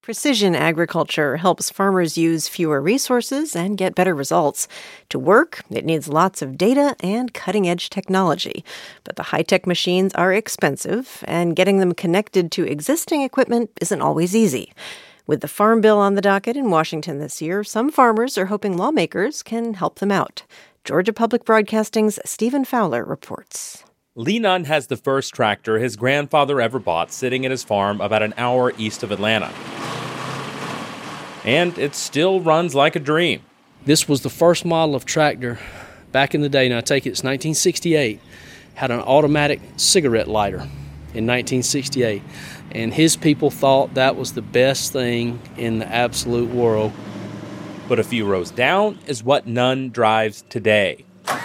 Precision agriculture helps farmers use fewer resources and get better results. To work, it needs lots of data and cutting-edge technology. But the high-tech machines are expensive, and getting them connected to existing equipment isn't always easy. With the Farm Bill on the docket in Washington this year, some farmers are hoping lawmakers can help them out. Georgia Public Broadcasting's Stephen Fowler reports. Lee Nunn has the first tractor his grandfather ever bought sitting at his farm about an hour east of Atlanta. And it still runs like a dream. This was the first model of tractor back in the day. Now I take it, it's 1968. Had an automatic cigarette lighter in 1968. And his people thought that was the best thing in the absolute world. But a few rows down is what Nunn drives today.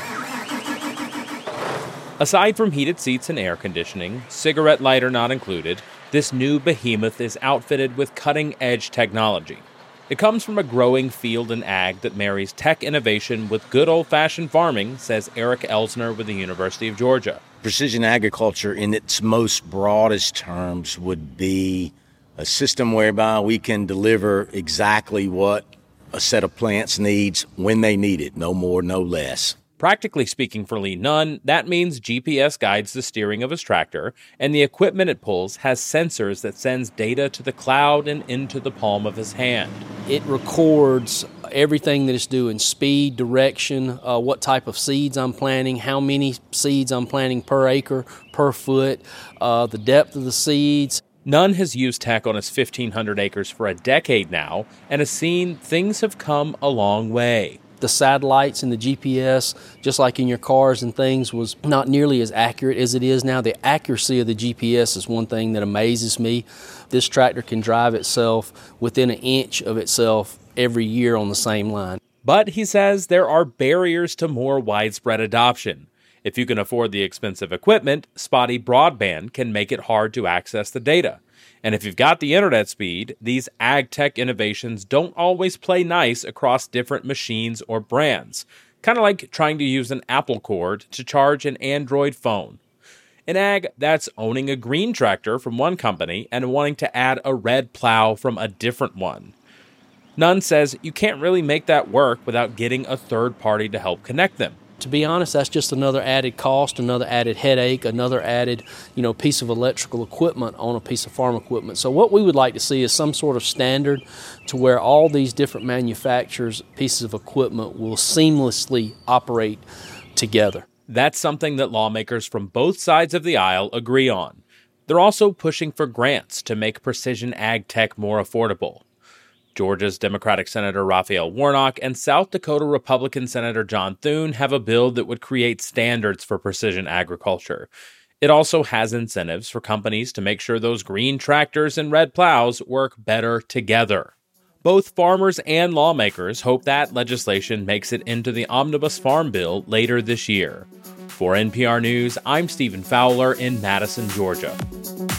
Aside from heated seats and air conditioning, cigarette lighter not included, this new behemoth is outfitted with cutting-edge technology. It comes from a growing field in ag that marries tech innovation with good old-fashioned farming, says Eric Elsner with the University of Georgia. Precision agriculture in its most broadest terms would be a system whereby we can deliver exactly what a set of plants needs when they need it, no more, no less. Practically speaking for Lee Nunn, that means GPS guides the steering of his tractor, and the equipment it pulls has sensors that sends data to the cloud and into the palm of his hand. It records everything that it's doing, speed, direction, what type of seeds I'm planting, how many seeds I'm planting per acre, per foot, the depth of the seeds. Nunn has used tech on his 1,500 acres for a decade now and has seen things have come a long way. The satellites and the GPS, just like in your cars and things, was not nearly as accurate as it is now. The accuracy of the GPS is one thing that amazes me. This tractor can drive itself within an inch of itself every year on the same line. But he says there are barriers to more widespread adoption. If you can afford the expensive equipment, spotty broadband can make it hard to access the data. And if you've got the internet speed, these ag tech innovations don't always play nice across different machines or brands. Kind of like trying to use an Apple cord to charge an Android phone. In ag, that's owning a green tractor from one company and wanting to add a red plow from a different one. Nunn says you can't really make that work without getting a third party to help connect them. To be honest, that's just another added cost, another added headache, another added, piece of electrical equipment on a piece of farm equipment. So what we would like to see is some sort of standard to where all these different manufacturers' pieces of equipment will seamlessly operate together. That's something that lawmakers from both sides of the aisle agree on. They're also pushing for grants to make precision ag tech more affordable. Georgia's Democratic Senator Raphael Warnock and South Dakota Republican Senator John Thune have a bill that would create standards for precision agriculture. It also has incentives for companies to make sure those green tractors and red plows work better together. Both farmers and lawmakers hope that legislation makes it into the Omnibus Farm Bill later this year. For NPR News, I'm Stephen Fowler in Madison, Georgia.